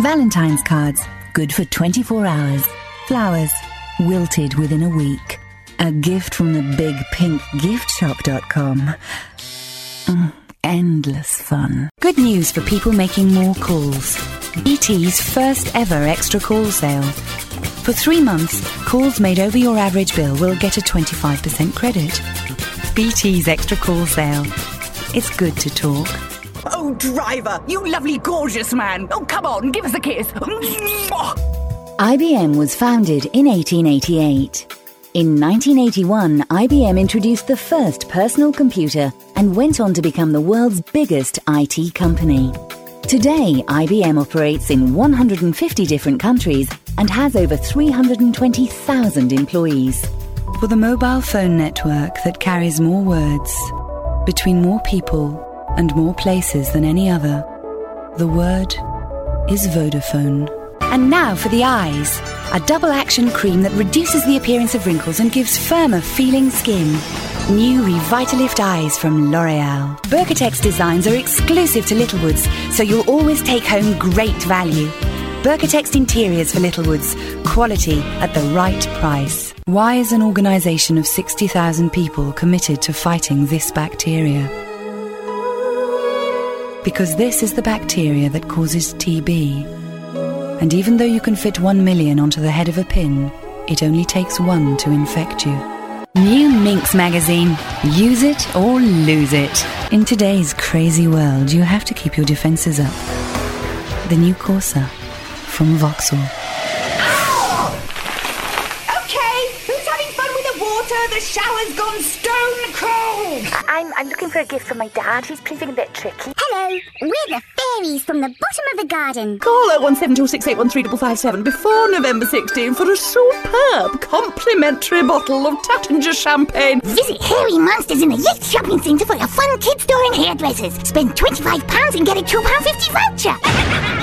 Valentine's cards, good for 24 hours. Flowers, wilted within a week. A gift from the bigpinkgiftshop.com. Endless fun. Good news for people making more calls. BT's first ever extra call sale. For 3 months, calls made over your average bill will get a 25% credit. BT's extra call sale. It's good to talk. Oh, driver, you lovely, gorgeous man. Oh, come on, give us a kiss. IBM was founded in 1888. In 1981, IBM introduced the first personal computer and went on to become the world's biggest IT company. Today, IBM operates in 150 different countries and has over 320,000 employees. For the mobile phone network that carries more words, between more people and more places than any other, the word is Vodafone. And now for the eyes. A double-action cream that reduces the appearance of wrinkles and gives firmer feeling skin. New Revitalift Eyes from L'Oreal. Burkatex designs are exclusive to Littlewoods, so you'll always take home great value. Burkatex Interiors for Littlewoods. Quality at the right price. Why is an organisation of 60,000 people committed to fighting this bacteria? Because this is the bacteria that causes TB. And even though you can fit 1 million onto the head of a pin, it only takes one to infect you. New Minx magazine. Use it or lose it. In today's crazy world, you have to keep your defences up. The new Corsa from Vauxhall. Okay, who's having fun with the water? The shower's gone stone cold. I'm looking for a gift for my dad. He's proving a bit tricky. Hello, we're the fairies from the bottom of the garden. Call 01726813557 before November 16 for a superb complimentary bottle of Tattinger champagne. Visit Hairy Monsters in the Yates Shopping Centre for your fun kids store and hairdressers. Spend £25 and get a £2.50 voucher.